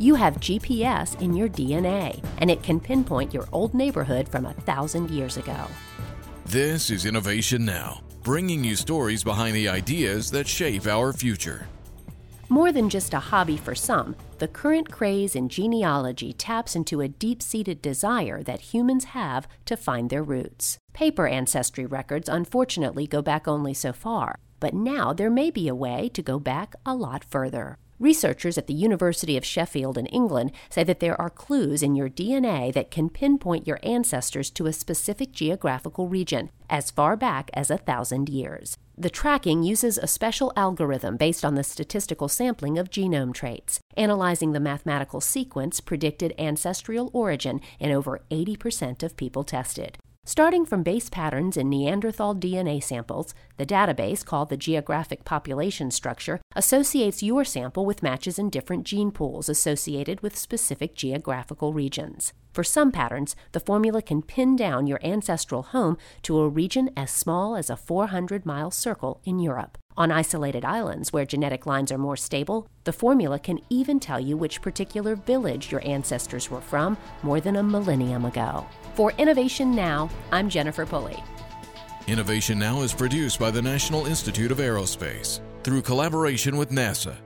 You have GPS in your DNA, and it can pinpoint your old neighborhood from 1,000 years ago. This is Innovation Now, bringing you stories behind the ideas that shape our future. More than just a hobby for some, the current craze in genealogy taps into a deep-seated desire that humans have to find their roots. Paper ancestry records unfortunately go back only so far, but now there may be a way to go back a lot further. Researchers at the University of Sheffield in England say that there are clues in your DNA that can pinpoint your ancestors to a specific geographical region as far back as 1,000 years. The tracking uses a special algorithm based on the statistical sampling of genome traits, analyzing the mathematical sequence predicted ancestral origin in over 80% of people tested. Starting from base patterns in Neanderthal DNA samples, the database, called the Geographic Population Structure, associates your sample with matches in different gene pools associated with specific geographical regions. For some patterns, the formula can pin down your ancestral home to a region as small as a 400-mile circle in Europe. On isolated islands where genetic lines are more stable, the formula can even tell you which particular village your ancestors were from more than a millennium ago. For Innovation Now, I'm Jennifer Pulley. Innovation Now is produced by the National Institute of Aerospace through collaboration with NASA